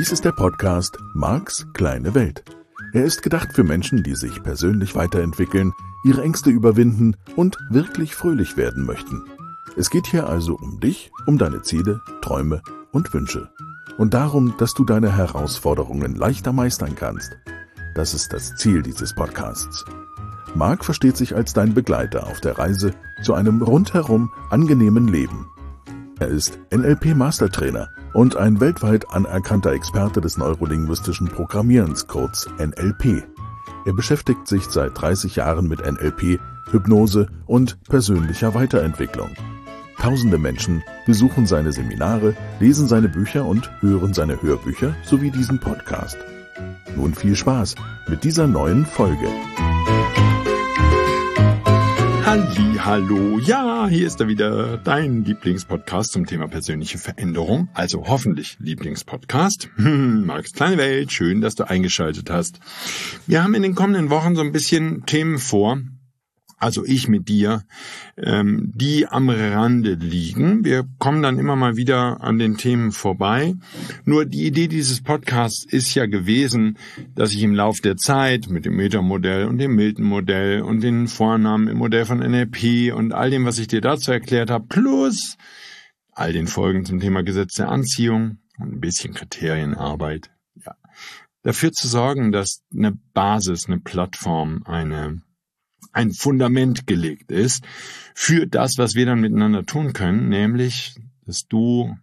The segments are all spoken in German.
Dies ist der Podcast Marks kleine Welt. Er ist gedacht für Menschen, die sich persönlich weiterentwickeln, ihre Ängste überwinden und wirklich fröhlich werden möchten. Es geht hier also um dich, um deine Ziele, Träume und Wünsche. Und darum, dass du deine Herausforderungen leichter meistern kannst. Das ist das Ziel dieses Podcasts. Mark versteht sich als dein Begleiter auf der Reise zu einem rundherum angenehmen Leben. Er ist NLP-Mastertrainer und ein weltweit anerkannter Experte des neurolinguistischen Programmierens, kurz NLP. Er beschäftigt sich seit 30 Jahren mit NLP, Hypnose und persönlicher Weiterentwicklung. Tausende Menschen besuchen seine Seminare, lesen seine Bücher und hören seine Hörbücher sowie diesen Podcast. Nun viel Spaß mit dieser neuen Folge. Hallo, ja, hier ist er wieder, dein Lieblingspodcast zum Thema persönliche Veränderung, also hoffentlich Lieblingspodcast. Marks kleine Welt, schön, dass du eingeschaltet hast. Wir haben in den kommenden Wochen so ein bisschen Themen vor, also ich mit dir, die am Rande liegen. Wir kommen dann immer mal wieder an den Themen vorbei. Nur die Idee dieses Podcasts ist ja gewesen, dass ich im Lauf der Zeit mit dem Metamodell und dem Milton-Modell und den Vornamen im Modell von NLP und all dem, was ich dir dazu erklärt habe, plus all den Folgen zum Thema Gesetz der Anziehung und ein bisschen Kriterienarbeit, ja, dafür zu sorgen, dass eine Basis, eine Plattform, ein Fundament gelegt ist für das, was wir dann miteinander tun können, nämlich, dass du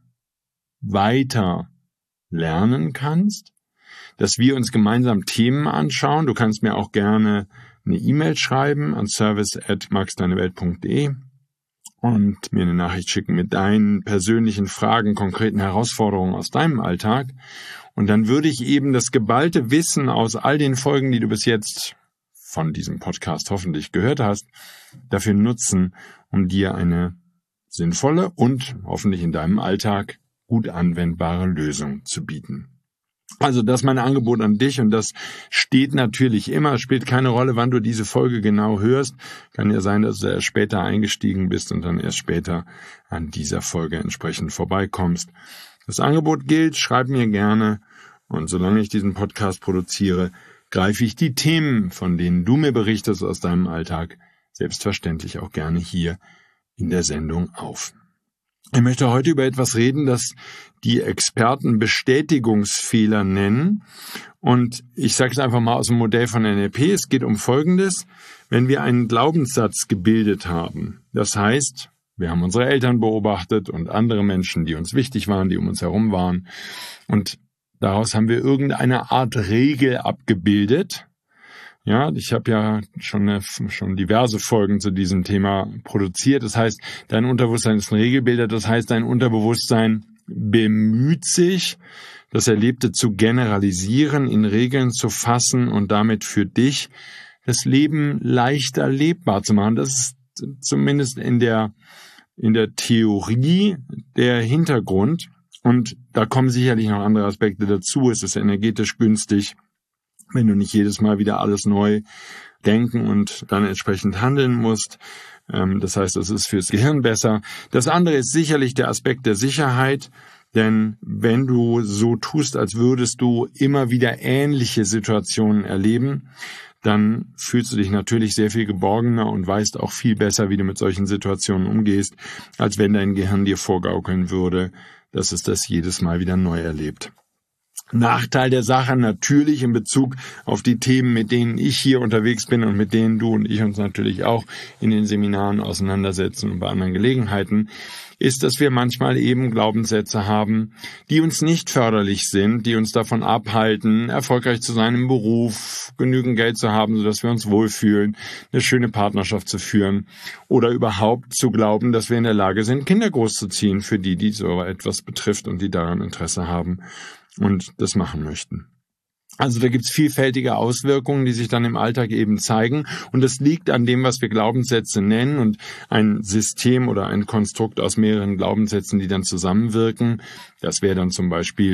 weiter lernen kannst, dass wir uns gemeinsam Themen anschauen. Du kannst mir auch gerne eine E-Mail schreiben an service@marksdeinewelt.de und mir eine Nachricht schicken mit deinen persönlichen Fragen, konkreten Herausforderungen aus deinem Alltag. Und dann würde ich eben das geballte Wissen aus all den Folgen, die du bis jetzt von diesem Podcast hoffentlich gehört hast, dafür nutzen, um dir eine sinnvolle und hoffentlich in deinem Alltag gut anwendbare Lösung zu bieten. Also das ist mein Angebot an dich und das steht natürlich immer, spielt keine Rolle, wann du diese Folge genau hörst. Kann ja sein, dass du erst später eingestiegen bist und dann erst später an dieser Folge entsprechend vorbeikommst. Das Angebot gilt, schreib mir gerne und solange ich diesen Podcast produziere, greife ich die Themen, von denen du mir berichtest aus deinem Alltag, selbstverständlich auch gerne hier in der Sendung auf. Ich möchte heute über etwas reden, das die Experten Bestätigungsfehler nennen. Und ich sage es einfach mal aus dem Modell von NLP. Es geht um Folgendes. Wenn wir einen Glaubenssatz gebildet haben, das heißt, wir haben unsere Eltern beobachtet und andere Menschen, die uns wichtig waren, die um uns herum waren, und daraus haben wir irgendeine Art Regel abgebildet. Ja, ich habe ja schon diverse Folgen zu diesem Thema produziert. Das heißt, dein Unterbewusstsein ist ein Regelbilder. Das heißt, dein Unterbewusstsein bemüht sich, das Erlebte zu generalisieren, in Regeln zu fassen und damit für dich das Leben leichter lebbar zu machen. Das ist zumindest in der Theorie der Hintergrund. Und da kommen sicherlich noch andere Aspekte dazu. Es ist energetisch günstig, wenn du nicht jedes Mal wieder alles neu denken und dann entsprechend handeln musst. Das heißt, es ist fürs Gehirn besser. Das andere ist sicherlich der Aspekt der Sicherheit. Denn wenn du so tust, als würdest du immer wieder ähnliche Situationen erleben, dann fühlst du dich natürlich sehr viel geborgener und weißt auch viel besser, wie du mit solchen Situationen umgehst, als wenn dein Gehirn dir vorgaukeln würde, dass es das jedes Mal wieder neu erlebt. Nachteil der Sache natürlich in Bezug auf die Themen, mit denen ich hier unterwegs bin und mit denen du und ich uns natürlich auch in den Seminaren auseinandersetzen und bei anderen Gelegenheiten, ist, dass wir manchmal eben Glaubenssätze haben, die uns nicht förderlich sind, die uns davon abhalten, erfolgreich zu sein im Beruf, genügend Geld zu haben, sodass wir uns wohlfühlen, eine schöne Partnerschaft zu führen oder überhaupt zu glauben, dass wir in der Lage sind, Kinder großzuziehen für die so etwas betrifft und die daran Interesse haben und das machen möchten. Also da gibt's vielfältige Auswirkungen, die sich dann im Alltag eben zeigen. Und das liegt an dem, was wir Glaubenssätze nennen und ein System oder ein Konstrukt aus mehreren Glaubenssätzen, die dann zusammenwirken. Das wäre dann zum Beispiel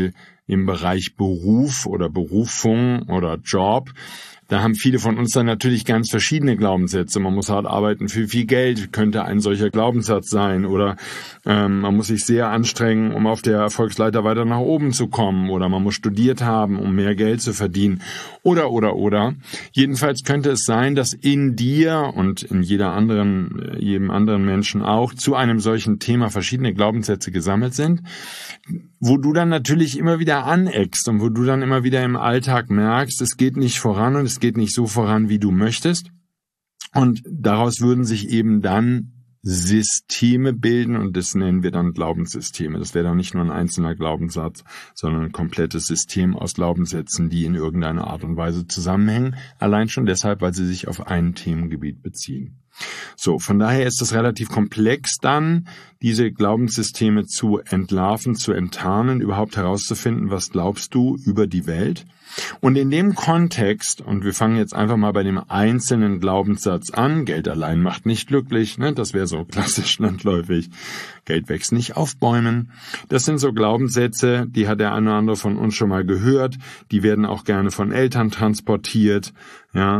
im Bereich Beruf oder Berufung oder Job. Da haben viele von uns dann natürlich ganz verschiedene Glaubenssätze. Man muss hart arbeiten für viel Geld, könnte ein solcher Glaubenssatz sein. Oder man muss sich sehr anstrengen, um auf der Erfolgsleiter weiter nach oben zu kommen. Oder man muss studiert haben, um mehr Geld zu verdienen. Oder. Jedenfalls könnte es sein, dass in dir und in jedem anderen Menschen auch zu einem solchen Thema verschiedene Glaubenssätze gesammelt sind, wo du dann natürlich immer wieder aneckst und wo du dann immer wieder im Alltag merkst, es geht nicht voran und es geht nicht so voran, wie du möchtest. Und daraus würden sich eben dann Systeme bilden und das nennen wir dann Glaubenssysteme. Das wäre dann nicht nur ein einzelner Glaubenssatz, sondern ein komplettes System aus Glaubenssätzen, die in irgendeiner Art und Weise zusammenhängen. Allein schon deshalb, weil sie sich auf ein Themengebiet beziehen. So, von daher ist es relativ komplex dann, diese Glaubenssysteme zu entlarven, zu enttarnen, überhaupt herauszufinden, was glaubst du über die Welt. Und in dem Kontext, und wir fangen jetzt einfach mal bei dem einzelnen Glaubenssatz an, Geld allein macht nicht glücklich, ne? Das wäre so klassisch landläufig, Geld wächst nicht auf Bäumen. Das sind so Glaubenssätze, die hat der eine oder andere von uns schon mal gehört, die werden auch gerne von Eltern transportiert, ja,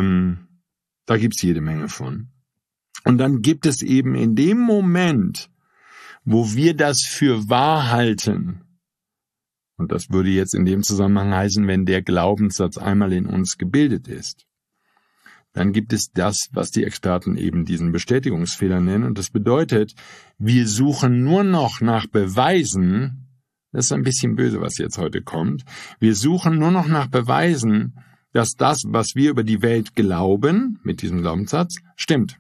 da gibt's jede Menge von. Und dann gibt es eben in dem Moment, wo wir das für wahr halten, und das würde jetzt in dem Zusammenhang heißen, wenn der Glaubenssatz einmal in uns gebildet ist, dann gibt es das, was die Experten eben diesen Bestätigungsfehler nennen. Und das bedeutet, wir suchen nur noch nach Beweisen, das ist ein bisschen böse, was jetzt heute kommt, wir suchen nur noch nach Beweisen, dass das, was wir über die Welt glauben, mit diesem Glaubenssatz, stimmt.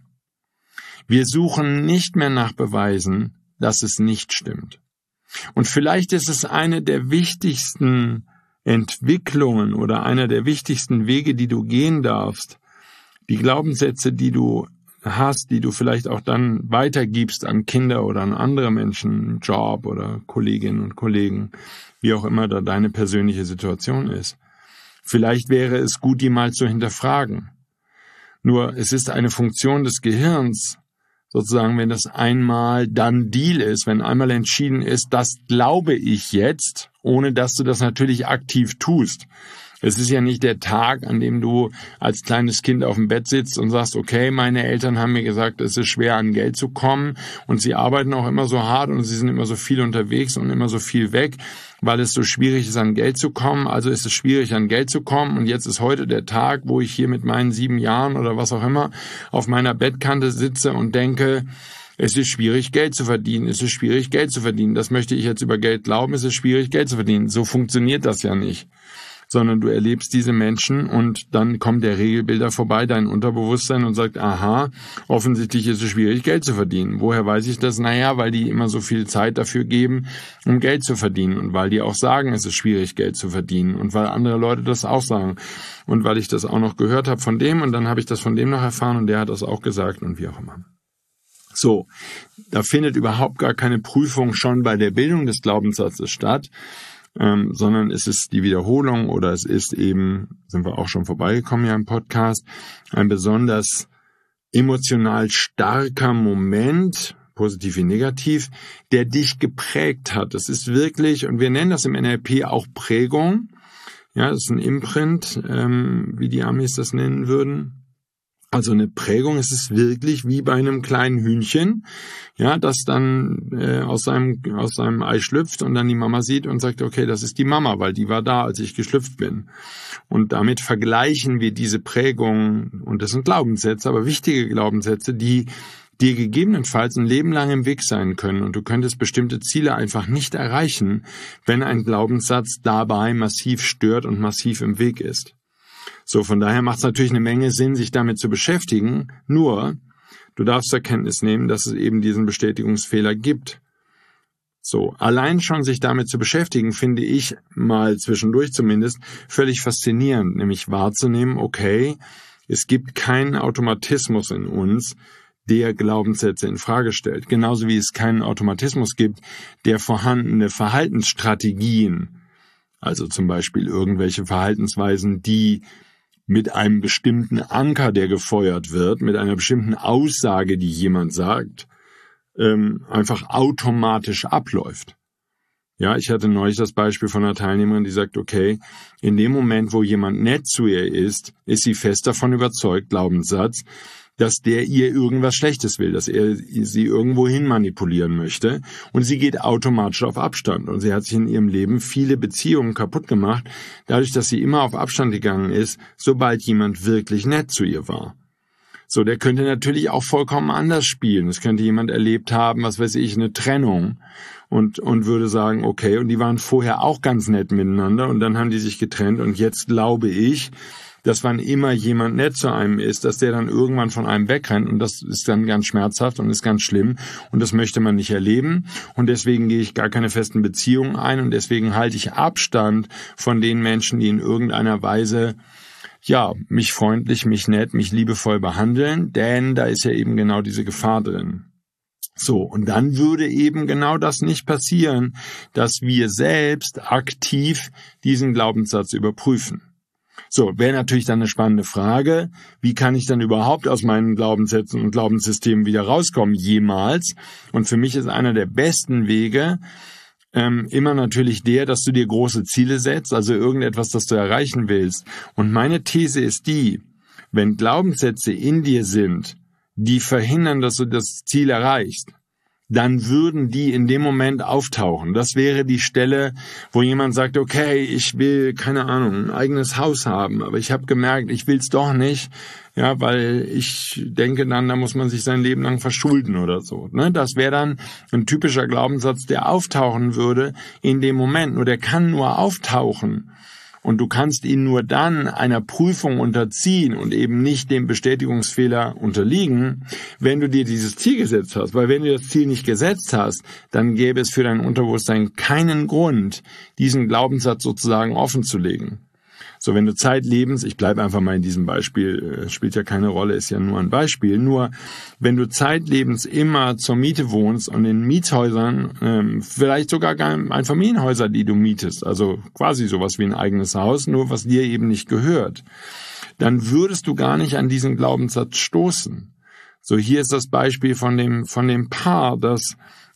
Wir suchen nicht mehr nach Beweisen, dass es nicht stimmt. Und vielleicht ist es eine der wichtigsten Entwicklungen oder einer der wichtigsten Wege, die du gehen darfst, die Glaubenssätze, die du hast, die du vielleicht auch dann weitergibst an Kinder oder an andere Menschen, Job oder Kolleginnen und Kollegen, wie auch immer da deine persönliche Situation ist. Vielleicht wäre es gut, die mal zu hinterfragen. Nur es ist eine Funktion des Gehirns, sozusagen, wenn das einmal dann Deal ist, wenn einmal entschieden ist, das glaube ich jetzt, ohne dass du das natürlich aktiv tust. Es ist ja nicht der Tag, an dem du als kleines Kind auf dem Bett sitzt und sagst, okay, meine Eltern haben mir gesagt, es ist schwer, an Geld zu kommen und sie arbeiten auch immer so hart und sie sind immer so viel unterwegs und immer so viel weg, weil es so schwierig ist, an Geld zu kommen. Also ist es schwierig, an Geld zu kommen und jetzt ist heute der Tag, wo ich hier mit meinen 7 Jahren oder was auch immer auf meiner Bettkante sitze und denke, es ist schwierig, Geld zu verdienen. Es ist schwierig, Geld zu verdienen. Das möchte ich jetzt über Geld glauben. Es ist schwierig, Geld zu verdienen. So funktioniert das ja nicht. Sondern du erlebst diese Menschen und dann kommt der Regelbilder vorbei, dein Unterbewusstsein und sagt, aha, offensichtlich ist es schwierig, Geld zu verdienen. Woher weiß ich das? Naja, weil die immer so viel Zeit dafür geben, um Geld zu verdienen und weil die auch sagen, es ist schwierig, Geld zu verdienen und weil andere Leute das auch sagen und weil ich das auch noch gehört habe von dem und dann habe ich das von dem noch erfahren und der hat das auch gesagt und wie auch immer. So, da findet überhaupt gar keine Prüfung schon bei der Bildung des Glaubenssatzes statt, sondern es ist die Wiederholung oder es ist eben, sind wir auch schon vorbeigekommen hier im Podcast, ein besonders emotional starker Moment, positiv wie negativ, der dich geprägt hat. Das ist wirklich, und wir nennen das im NLP auch Prägung, ja, das ist ein Imprint, wie die Amis das nennen würden. Also eine Prägung, es ist wirklich wie bei einem kleinen Hühnchen, ja, das dann aus seinem Ei schlüpft und dann die Mama sieht und sagt, okay, das ist die Mama, weil die war da, als ich geschlüpft bin. Und damit vergleichen wir diese Prägung, und das sind Glaubenssätze, aber wichtige Glaubenssätze, die dir gegebenenfalls ein Leben lang im Weg sein können und du könntest bestimmte Ziele einfach nicht erreichen, wenn ein Glaubenssatz dabei massiv stört und massiv im Weg ist. So, von daher macht es natürlich eine Menge Sinn, sich damit zu beschäftigen, nur du darfst zur Kenntnis nehmen, dass es eben diesen Bestätigungsfehler gibt. So, allein schon sich damit zu beschäftigen, finde ich mal zwischendurch zumindest völlig faszinierend, nämlich wahrzunehmen, okay, es gibt keinen Automatismus in uns, der Glaubenssätze in Frage stellt. Genauso wie es keinen Automatismus gibt, der vorhandene Verhaltensstrategien, also zum Beispiel irgendwelche Verhaltensweisen, die mit einem bestimmten Anker, der gefeuert wird, mit einer bestimmten Aussage, die jemand sagt, einfach automatisch abläuft. Ja, ich hatte neulich das Beispiel von einer Teilnehmerin, die sagt, okay, in dem Moment, wo jemand nett zu ihr ist sie fest davon überzeugt, Glaubenssatz, dass der ihr irgendwas Schlechtes will, dass er sie irgendwo hin manipulieren möchte. Und sie geht automatisch auf Abstand. Und sie hat sich in ihrem Leben viele Beziehungen kaputt gemacht, dadurch, dass sie immer auf Abstand gegangen ist, sobald jemand wirklich nett zu ihr war. So, der könnte natürlich auch vollkommen anders spielen. Es könnte jemand erlebt haben, was weiß ich, eine Trennung und würde sagen, okay, und die waren vorher auch ganz nett miteinander und dann haben die sich getrennt und jetzt glaube ich, dass wann immer jemand nett zu einem ist, dass der dann irgendwann von einem wegrennt und das ist dann ganz schmerzhaft und ist ganz schlimm und das möchte man nicht erleben und deswegen gehe ich gar keine festen Beziehungen ein und deswegen halte ich Abstand von den Menschen, die in irgendeiner Weise mich freundlich, mich nett, mich liebevoll behandeln, denn da ist ja eben genau diese Gefahr drin. So, und dann würde eben genau das nicht passieren, dass wir selbst aktiv diesen Glaubenssatz überprüfen. So, wäre natürlich dann eine spannende Frage, wie kann ich dann überhaupt aus meinen Glaubenssätzen und Glaubenssystemen wieder rauskommen, jemals? Und für mich ist einer der besten Wege, immer natürlich dass du dir große Ziele setzt, also irgendetwas, das du erreichen willst. Und meine These ist die, wenn Glaubenssätze in dir sind, die verhindern, dass du das Ziel erreichst, dann würden die in dem Moment auftauchen. Das wäre die Stelle, wo jemand sagt, okay, ich will, keine Ahnung, ein eigenes Haus haben, aber ich habe gemerkt, ich will's doch nicht, ja, weil ich denke dann, da muss man sich sein Leben lang verschulden oder so. Ne? Das wäre dann ein typischer Glaubenssatz, der auftauchen würde in dem Moment. Nur der kann nur auftauchen. Und du kannst ihn nur dann einer Prüfung unterziehen und eben nicht dem Bestätigungsfehler unterliegen, wenn du dir dieses Ziel gesetzt hast. Weil wenn du das Ziel nicht gesetzt hast, dann gäbe es für dein Unterbewusstsein keinen Grund, diesen Glaubenssatz sozusagen offen zu legen. So, wenn du zeitlebens, ich bleibe einfach mal in diesem Beispiel, spielt ja keine Rolle, ist ja nur ein Beispiel, nur wenn du zeitlebens immer zur Miete wohnst und in Mietshäusern, vielleicht sogar Einfamilienhäuser, die du mietest, also quasi sowas wie ein eigenes Haus, nur was dir eben nicht gehört, dann würdest du gar nicht an diesen Glaubenssatz stoßen. So, hier ist das Beispiel von dem Paar, das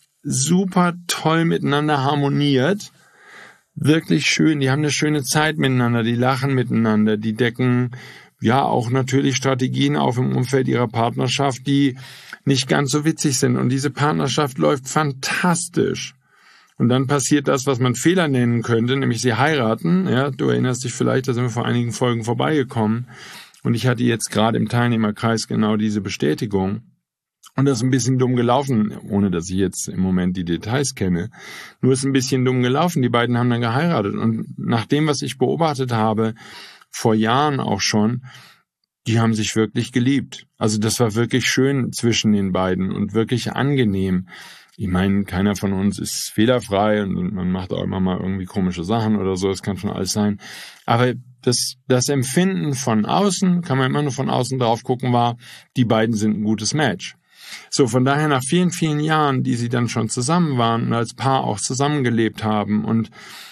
super toll miteinander harmoniert, wirklich schön, die haben eine schöne Zeit miteinander, die lachen miteinander, die decken ja auch natürlich Strategien auf im Umfeld ihrer Partnerschaft, die nicht ganz so witzig sind und diese Partnerschaft läuft fantastisch. Und dann passiert das, was man Fehler nennen könnte, nämlich sie heiraten, ja, du erinnerst dich vielleicht, da sind wir vor einigen Folgen vorbeigekommen und ich hatte jetzt gerade im Teilnehmerkreis genau diese Bestätigung. Und das ist ein bisschen dumm gelaufen, ohne dass ich jetzt im Moment die Details kenne. Nur ist ein bisschen dumm gelaufen. Die beiden haben dann geheiratet. Und nach dem, was ich beobachtet habe, vor Jahren auch schon, die haben sich wirklich geliebt. Also das war wirklich schön zwischen den beiden und wirklich angenehm. Ich meine, keiner von uns ist fehlerfrei und man macht auch immer mal irgendwie komische Sachen oder so. Das kann schon alles sein. Aber das Empfinden von außen, kann man immer nur von außen drauf gucken, war, die beiden sind ein gutes Match. So, von daher nach vielen, vielen Jahren, die sie dann schon zusammen waren und als Paar auch zusammengelebt haben und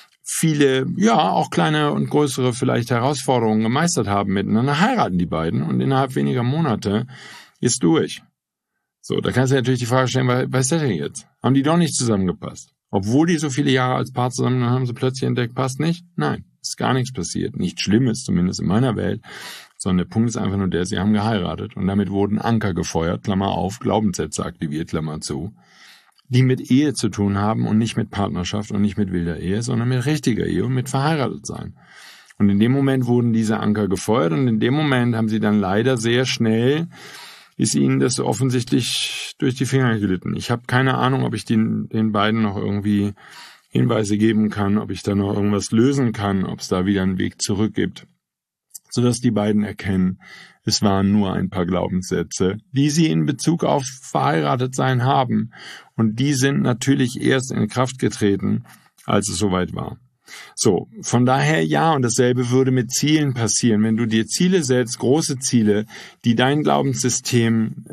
viele, auch kleine und größere vielleicht Herausforderungen gemeistert haben miteinander, heiraten die beiden und innerhalb weniger Monate ist durch. So, da kannst du natürlich die Frage stellen, was ist das denn jetzt? Haben die doch nicht zusammengepasst? Obwohl die so viele Jahre als Paar zusammen waren, haben sie plötzlich entdeckt, passt nicht? Nein, ist gar nichts passiert. Nichts Schlimmes, zumindest in meiner Welt. Sondern der Punkt ist einfach nur der, sie haben geheiratet und damit wurden Anker gefeuert, Klammer auf, Glaubenssätze aktiviert, Klammer zu, die mit Ehe zu tun haben und nicht mit Partnerschaft und nicht mit wilder Ehe, sondern mit richtiger Ehe und mit verheiratet sein. Und in dem Moment wurden diese Anker gefeuert und in dem Moment haben sie dann leider sehr schnell, ist ihnen das offensichtlich durch die Finger gelitten. Ich habe keine Ahnung, ob ich den beiden noch irgendwie Hinweise geben kann, ob ich da noch irgendwas lösen kann, ob es da wieder einen Weg zurück gibt, sodass die beiden erkennen, es waren nur ein paar Glaubenssätze, die sie in Bezug auf Verheiratetsein haben. Und die sind natürlich erst in Kraft getreten, als es soweit war. So, von daher ja, und dasselbe würde mit Zielen passieren. Wenn du dir Ziele setzt, große Ziele, die dein Glaubenssystem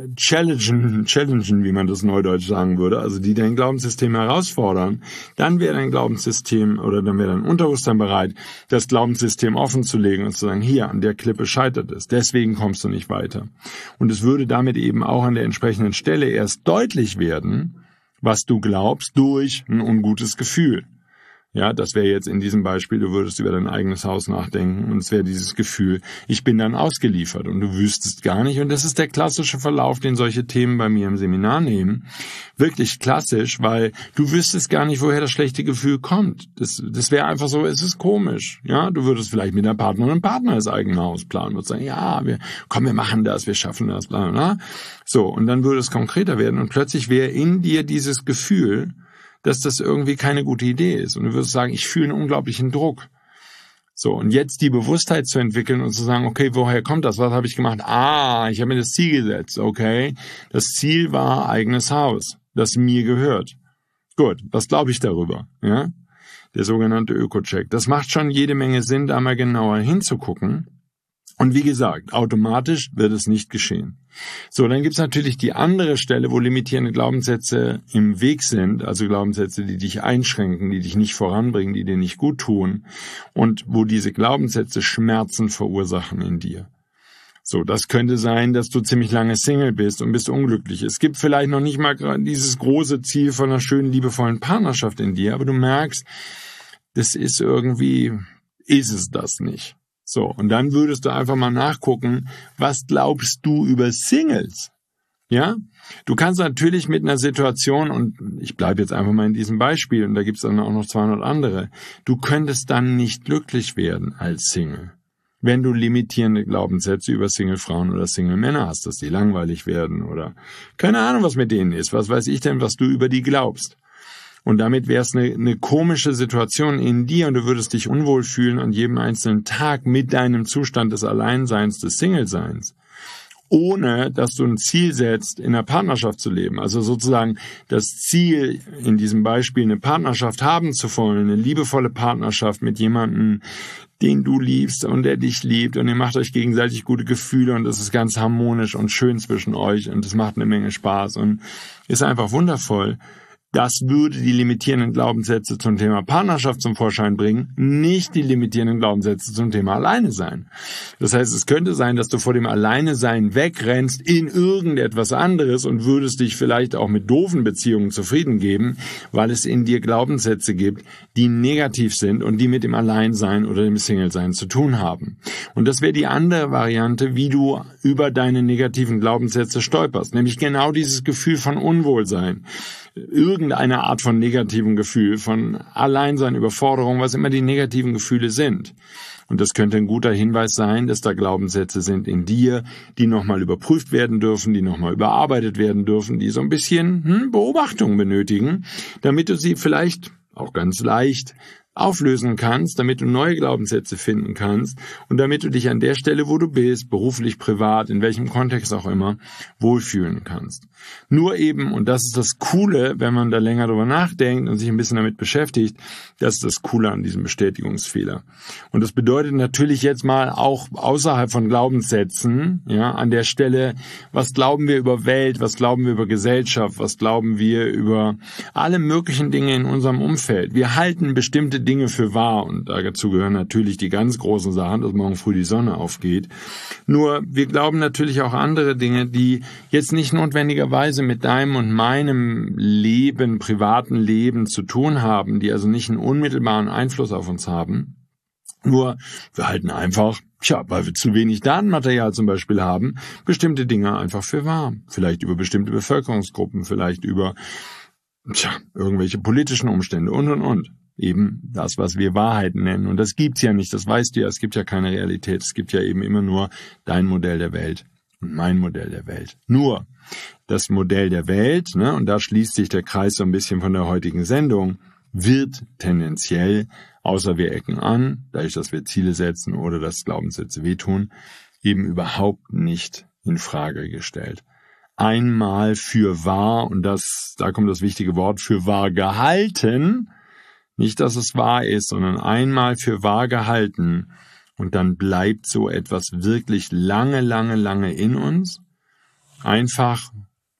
challengen, wie man das neudeutsch sagen würde, also die dein Glaubenssystem herausfordern, dann wäre dein Glaubenssystem oder dann wäre dein Unterbewusstsein bereit, das Glaubenssystem offen zu legen und zu sagen, hier, an der Klippe scheitert es, deswegen kommst du nicht weiter. Und es würde damit eben auch an der entsprechenden Stelle erst deutlich werden, was du glaubst, durch ein ungutes Gefühl. Ja, das wäre jetzt in diesem Beispiel, du würdest über dein eigenes Haus nachdenken und es wäre dieses Gefühl, ich bin dann ausgeliefert und du wüsstest gar nicht. Und das ist der klassische Verlauf, den solche Themen bei mir im Seminar nehmen. Wirklich klassisch, weil du wüsstest gar nicht, woher das schlechte Gefühl kommt. Das wäre einfach so, es ist komisch. Ja, du würdest vielleicht mit einer Partnerin und Partner das eigene Haus planen und sagen, ja, wir machen das, wir schaffen das, bla, bla. So, und dann würde es konkreter werden und plötzlich wäre in dir dieses Gefühl, dass das irgendwie keine gute Idee ist. Und du wirst sagen, ich fühle einen unglaublichen Druck. So, und jetzt die Bewusstheit zu entwickeln und zu sagen, okay, woher kommt das? Was habe ich gemacht? Ich habe mir das Ziel gesetzt, okay? Das Ziel war eigenes Haus, das mir gehört. Gut, was glaube ich darüber? Ja? Der sogenannte Öko-Check. Das macht schon jede Menge Sinn, da mal genauer hinzugucken. Und wie gesagt, automatisch wird es nicht geschehen. So, dann gibt's natürlich die andere Stelle, wo limitierende Glaubenssätze im Weg sind, also Glaubenssätze, die dich einschränken, die dich nicht voranbringen, die dir nicht gut tun und wo diese Glaubenssätze Schmerzen verursachen in dir. So, das könnte sein, dass du ziemlich lange Single bist und bist unglücklich. Es gibt vielleicht noch nicht mal dieses große Ziel von einer schönen, liebevollen Partnerschaft in dir, aber du merkst, ist es das nicht. So, und dann würdest du einfach mal nachgucken, was glaubst du über Singles? Ja? Du kannst natürlich mit einer Situation, und ich bleibe jetzt einfach mal in diesem Beispiel, und da gibt's dann auch noch 200 andere, du könntest dann nicht glücklich werden als Single, wenn du limitierende Glaubenssätze über Single-Frauen oder Single-Männer hast, dass die langweilig werden oder keine Ahnung, was mit denen ist. Was weiß ich denn, was du über die glaubst? Und damit wäre es eine komische Situation in dir und du würdest dich unwohl fühlen an jedem einzelnen Tag mit deinem Zustand des Alleinseins, des Single-Seins, ohne dass du ein Ziel setzt, in einer Partnerschaft zu leben. Also sozusagen das Ziel, in diesem Beispiel eine Partnerschaft haben zu wollen, eine liebevolle Partnerschaft mit jemandem, den du liebst und der dich liebt und ihr macht euch gegenseitig gute Gefühle und es ist ganz harmonisch und schön zwischen euch und es macht eine Menge Spaß und ist einfach wundervoll. Das würde die limitierenden Glaubenssätze zum Thema Partnerschaft zum Vorschein bringen, nicht die limitierenden Glaubenssätze zum Thema Alleine sein. Das heißt, es könnte sein, dass du vor dem Alleine-Sein wegrennst in irgendetwas anderes und würdest dich vielleicht auch mit doofen Beziehungen zufrieden geben, weil es in dir Glaubenssätze gibt, die negativ sind und die mit dem Alleinsein oder dem Single-Sein zu tun haben. Und das wäre die andere Variante, wie du über deine negativen Glaubenssätze stolperst, nämlich genau dieses Gefühl von Unwohlsein. Irgendeine Art von negativem Gefühl, von Alleinsein, Überforderung, was immer die negativen Gefühle sind. Und das könnte ein guter Hinweis sein, dass da Glaubenssätze sind in dir, die nochmal überprüft werden dürfen, die nochmal überarbeitet werden dürfen, die so ein bisschen Beobachtung benötigen, damit du sie vielleicht auch ganz leicht auflösen kannst, damit du neue Glaubenssätze finden kannst und damit du dich an der Stelle, wo du bist, beruflich, privat, in welchem Kontext auch immer, wohlfühlen kannst. Nur eben, und das ist das Coole, wenn man da länger drüber nachdenkt und sich ein bisschen damit beschäftigt, das ist das Coole an diesem Bestätigungsfehler. Und das bedeutet natürlich jetzt mal auch außerhalb von Glaubenssätzen, ja, an der Stelle, was glauben wir über Welt, was glauben wir über Gesellschaft, was glauben wir über alle möglichen Dinge in unserem Umfeld. Wir halten bestimmte Dinge für wahr und dazu gehören natürlich die ganz großen Sachen, dass morgen früh die Sonne aufgeht. Nur wir glauben natürlich auch andere Dinge, die jetzt nicht notwendigerweise mit deinem und meinem Leben, privaten Leben zu tun haben, die also nicht einen unmittelbaren Einfluss auf uns haben. Nur wir halten einfach, weil wir zu wenig Datenmaterial zum Beispiel haben, bestimmte Dinge einfach für wahr. Vielleicht über bestimmte Bevölkerungsgruppen, vielleicht über irgendwelche politischen Umstände und. Eben das, was wir Wahrheiten nennen. Und das gibt's ja nicht, das weißt du ja, es gibt ja keine Realität. Es gibt ja eben immer nur dein Modell der Welt und mein Modell der Welt. Nur das Modell der Welt, und da schließt sich der Kreis so ein bisschen von der heutigen Sendung, wird tendenziell, außer wir ecken an, dadurch, dass wir Ziele setzen oder dass Glaubenssätze wehtun, eben überhaupt nicht in Frage gestellt. Einmal für wahr, und da kommt das wichtige Wort, für wahr gehalten. Nicht, dass es wahr ist, sondern einmal für wahr gehalten und dann bleibt so etwas wirklich lange, lange, lange in uns. Einfach,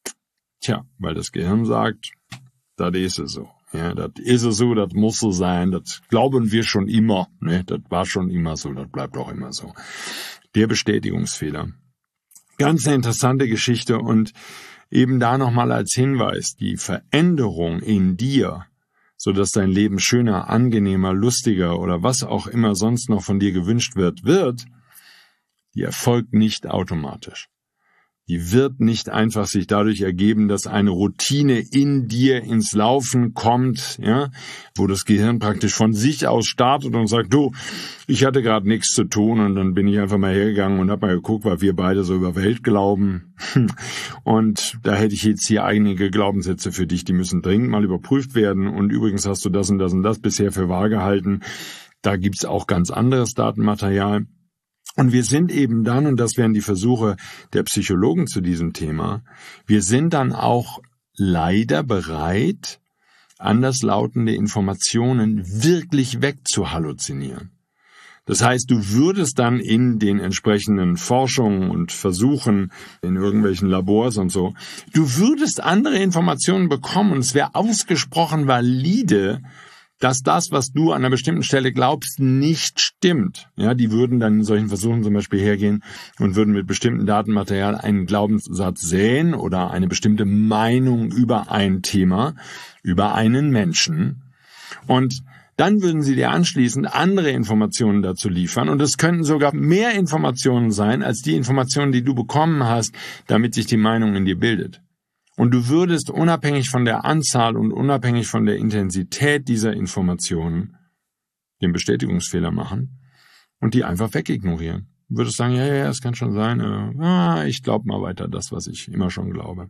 weil das Gehirn sagt, das ist es so. Ja, das ist es so, das muss so sein, das glauben wir schon immer. Ne, das war schon immer so, das bleibt auch immer so. Der Bestätigungsfehler. Ganz eine interessante Geschichte und eben da nochmal als Hinweis, die Veränderung in dir sodass dein Leben schöner, angenehmer, lustiger oder was auch immer sonst noch von dir gewünscht wird, die erfolgt nicht automatisch. Die wird nicht einfach sich dadurch ergeben, dass eine Routine in dir ins Laufen kommt, ja, wo das Gehirn praktisch von sich aus startet und sagt, du, ich hatte gerade nichts zu tun und dann bin ich einfach mal hergegangen und habe mal geguckt, was wir beide so über Welt glauben. Und da hätte ich jetzt hier einige Glaubenssätze für dich, die müssen dringend mal überprüft werden. Und übrigens hast du das und das und das bisher für wahr gehalten. Da gibt's auch ganz anderes Datenmaterial. Und wir sind eben dann, und das wären die Versuche der Psychologen zu diesem Thema, wir sind dann auch leider bereit, anderslautende Informationen wirklich wegzuhalluzinieren. Das heißt, du würdest dann in den entsprechenden Forschungen und Versuchen in irgendwelchen Labors und so, du würdest andere Informationen bekommen und es wäre ausgesprochen valide, dass das, was du an einer bestimmten Stelle glaubst, nicht stimmt. Ja, die würden dann in solchen Versuchen zum Beispiel hergehen und würden mit bestimmten Datenmaterial einen Glaubenssatz säen oder eine bestimmte Meinung über ein Thema, über einen Menschen. Und dann würden sie dir anschließend andere Informationen dazu liefern. Und es könnten sogar mehr Informationen sein, als die Informationen, die du bekommen hast, damit sich die Meinung in dir bildet. Und du würdest unabhängig von der Anzahl und unabhängig von der Intensität dieser Informationen den Bestätigungsfehler machen und die einfach wegignorieren. Du würdest sagen, ja, es kann schon sein, ich glaube mal weiter das, was ich immer schon glaube.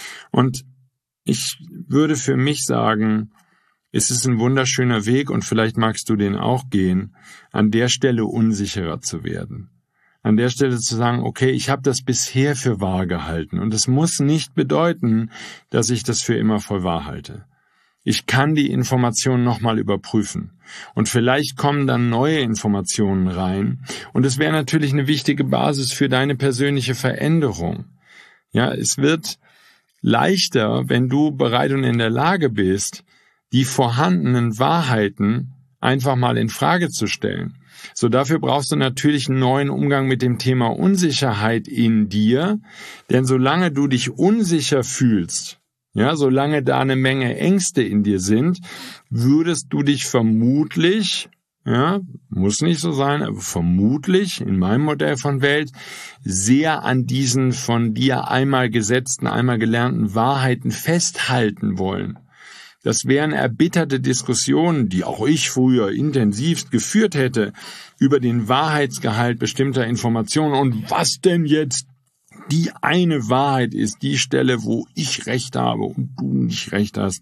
Und ich würde für mich sagen, es ist ein wunderschöner Weg und vielleicht magst du den auch gehen, an der Stelle unsicherer zu werden. An der Stelle zu sagen, okay, ich habe das bisher für wahr gehalten und es muss nicht bedeuten, dass ich das für immer voll wahr halte. Ich kann die Informationen nochmal überprüfen und vielleicht kommen dann neue Informationen rein und es wäre natürlich eine wichtige Basis für deine persönliche Veränderung. Ja, es wird leichter, wenn du bereit und in der Lage bist, die vorhandenen Wahrheiten einfach mal in Frage zu stellen. So, dafür brauchst du natürlich einen neuen Umgang mit dem Thema Unsicherheit in dir, denn solange du dich unsicher fühlst, ja, solange da eine Menge Ängste in dir sind, würdest du dich vermutlich, ja, muss nicht so sein, aber vermutlich in meinem Modell von Welt sehr an diesen von dir einmal gesetzten, einmal gelernten Wahrheiten festhalten wollen. Das wären erbitterte Diskussionen, die auch ich früher intensivst geführt hätte, über den Wahrheitsgehalt bestimmter Informationen und was denn jetzt die eine Wahrheit ist, die Stelle, wo ich Recht habe und du nicht Recht hast.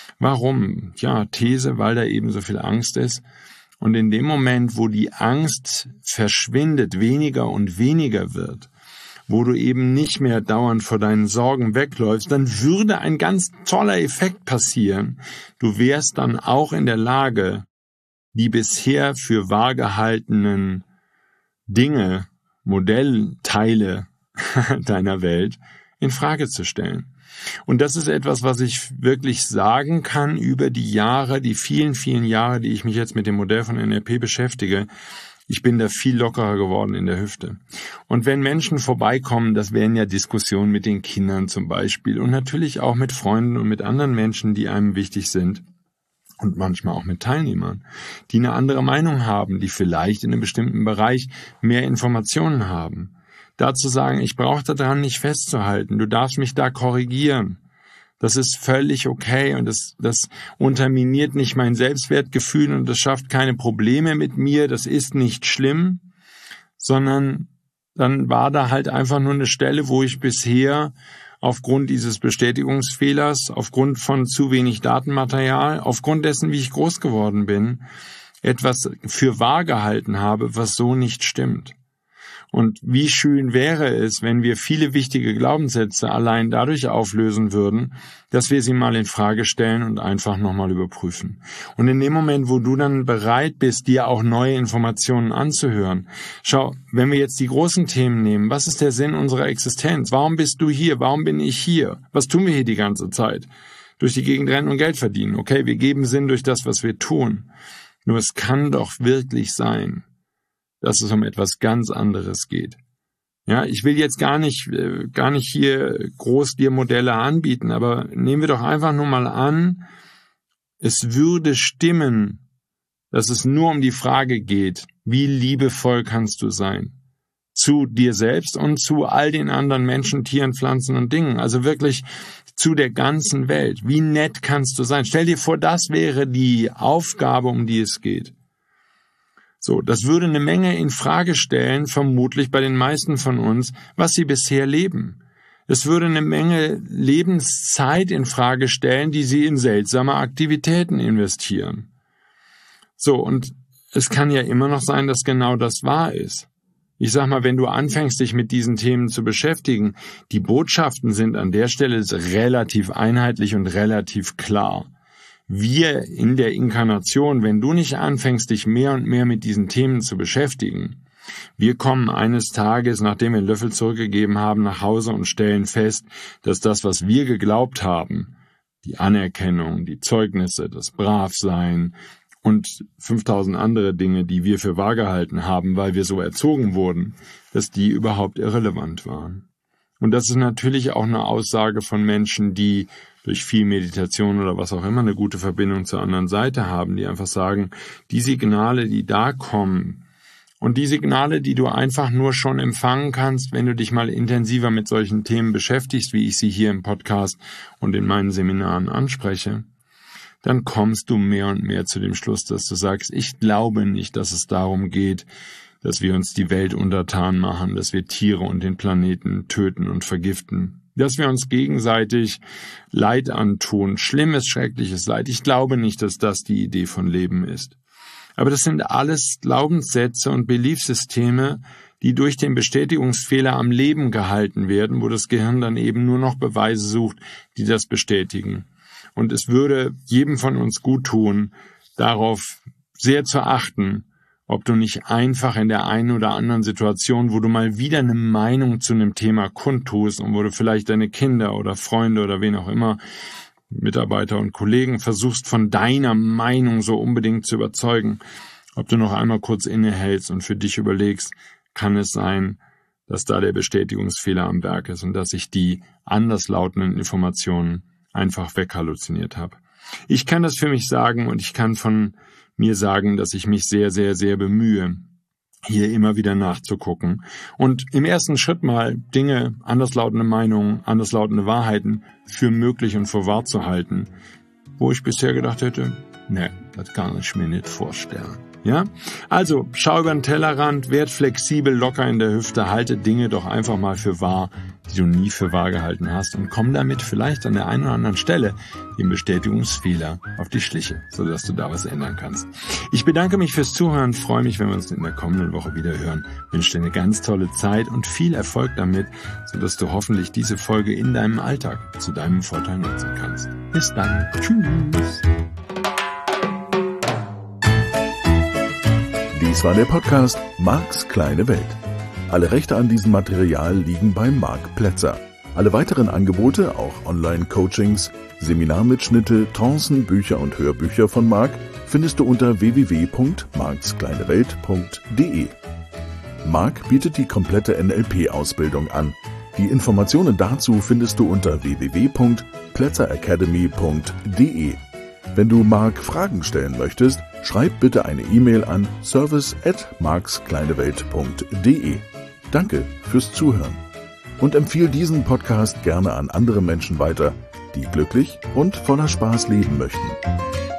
Warum? Ja, These, weil da eben so viel Angst ist. Und in dem Moment, wo die Angst verschwindet, weniger und weniger wird, wo du eben nicht mehr dauernd vor deinen Sorgen wegläufst, dann würde ein ganz toller Effekt passieren. Du wärst dann auch in der Lage, die bisher für wahr gehaltenen Dinge, Modellteile deiner Welt in Frage zu stellen. Und das ist etwas, was ich wirklich sagen kann über die Jahre, die vielen, vielen Jahre, die ich mich jetzt mit dem Modell von NLP beschäftige. Ich bin da viel lockerer geworden in der Hüfte. Und wenn Menschen vorbeikommen, das wären ja Diskussionen mit den Kindern zum Beispiel und natürlich auch mit Freunden und mit anderen Menschen, die einem wichtig sind und manchmal auch mit Teilnehmern, die eine andere Meinung haben, die vielleicht in einem bestimmten Bereich mehr Informationen haben. Dazu sagen, ich brauche daran nicht festzuhalten, du darfst mich da korrigieren. Das ist völlig okay und das unterminiert nicht mein Selbstwertgefühl und das schafft keine Probleme mit mir, das ist nicht schlimm, sondern dann war da halt einfach nur eine Stelle, wo ich bisher aufgrund dieses Bestätigungsfehlers, aufgrund von zu wenig Datenmaterial, aufgrund dessen, wie ich groß geworden bin, etwas für wahr gehalten habe, was so nicht stimmt. Und wie schön wäre es, wenn wir viele wichtige Glaubenssätze allein dadurch auflösen würden, dass wir sie mal in Frage stellen und einfach nochmal überprüfen. Und in dem Moment, wo du dann bereit bist, dir auch neue Informationen anzuhören, schau, wenn wir jetzt die großen Themen nehmen, was ist der Sinn unserer Existenz? Warum bist du hier? Warum bin ich hier? Was tun wir hier die ganze Zeit? Durch die Gegend rennen und Geld verdienen. Okay, wir geben Sinn durch das, was wir tun. Nur es kann doch wirklich sein, dass es um etwas ganz anderes geht. Ja, ich will jetzt gar nicht hier groß dir Modelle anbieten, aber nehmen wir doch einfach nur mal an, es würde stimmen, dass es nur um die Frage geht, wie liebevoll kannst du sein? Zu dir selbst und zu all den anderen Menschen, Tieren, Pflanzen und Dingen. Also wirklich zu der ganzen Welt. Wie nett kannst du sein? Stell dir vor, das wäre die Aufgabe, um die es geht. So, das würde eine Menge in Frage stellen, vermutlich bei den meisten von uns, was sie bisher leben. Es würde eine Menge Lebenszeit in Frage stellen, die sie in seltsame Aktivitäten investieren. So, und es kann ja immer noch sein, dass genau das wahr ist. Ich sag mal, wenn du anfängst, dich mit diesen Themen zu beschäftigen, die Botschaften sind an der Stelle relativ einheitlich und relativ klar. Wir in der Inkarnation, wenn du nicht anfängst, dich mehr und mehr mit diesen Themen zu beschäftigen, wir kommen eines Tages, nachdem wir den Löffel zurückgegeben haben, nach Hause und stellen fest, dass das, was wir geglaubt haben, die Anerkennung, die Zeugnisse, das Bravsein und 5000 andere Dinge, die wir für wahr gehalten haben, weil wir so erzogen wurden, dass die überhaupt irrelevant waren. Und das ist natürlich auch eine Aussage von Menschen, die durch viel Meditation oder was auch immer eine gute Verbindung zur anderen Seite haben, die einfach sagen, die Signale, die da kommen und die Signale, die du einfach nur schon empfangen kannst, wenn du dich mal intensiver mit solchen Themen beschäftigst, wie ich sie hier im Podcast und in meinen Seminaren anspreche, dann kommst du mehr und mehr zu dem Schluss, dass du sagst, ich glaube nicht, dass es darum geht, dass wir uns die Welt untertan machen, dass wir Tiere und den Planeten töten und vergiften, dass wir uns gegenseitig Leid antun, schlimmes, schreckliches Leid. Ich glaube nicht, dass das die Idee von Leben ist. Aber das sind alles Glaubenssätze und Beliefssysteme, die durch den Bestätigungsfehler am Leben gehalten werden, wo das Gehirn dann eben nur noch Beweise sucht, die das bestätigen. Und es würde jedem von uns gut tun, darauf sehr zu achten, ob du nicht einfach in der einen oder anderen Situation, wo du mal wieder eine Meinung zu einem Thema kundtust und wo du vielleicht deine Kinder oder Freunde oder wen auch immer, Mitarbeiter und Kollegen versuchst, von deiner Meinung so unbedingt zu überzeugen, ob du noch einmal kurz innehältst und für dich überlegst, kann es sein, dass da der Bestätigungsfehler am Werk ist und dass ich die anderslautenden Informationen einfach weghalluziniert habe. Ich kann das für mich sagen und ich kann von mir sagen, dass ich mich sehr, sehr, sehr bemühe, hier immer wieder nachzugucken und im ersten Schritt mal Dinge, anderslautende Meinungen, anderslautende Wahrheiten für möglich und für wahr zu halten, wo ich bisher gedacht hätte, ne, das kann ich mir nicht vorstellen. Ja? Also, schau über den Tellerrand, werd flexibel, locker in der Hüfte, halte Dinge doch einfach mal für wahr, die du nie für wahr gehalten hast und komm damit vielleicht an der einen oder anderen Stelle dem Bestätigungsfehler auf die Schliche, sodass du da was ändern kannst. Ich bedanke mich fürs Zuhören, freue mich, wenn wir uns in der kommenden Woche wieder hören, wünsche dir eine ganz tolle Zeit und viel Erfolg damit, sodass du hoffentlich diese Folge in deinem Alltag zu deinem Vorteil nutzen kannst. Bis dann. Tschüss. Dies war der Podcast Marks kleine Welt. Alle Rechte an diesem Material liegen bei Marc Plätzer. Alle weiteren Angebote, auch Online-Coachings, Seminarmitschnitte, Trancen, Bücher und Hörbücher von Marc findest du unter www.markskleinewelt.de. Marc bietet die komplette NLP-Ausbildung an. Die Informationen dazu findest du unter www.plätzeracademy.de. Wenn du Marc Fragen stellen möchtest, schreib bitte eine E-Mail an service@markskleinewelt.de. Danke fürs Zuhören und empfehle diesen Podcast gerne an andere Menschen weiter, die glücklich und voller Spaß leben möchten.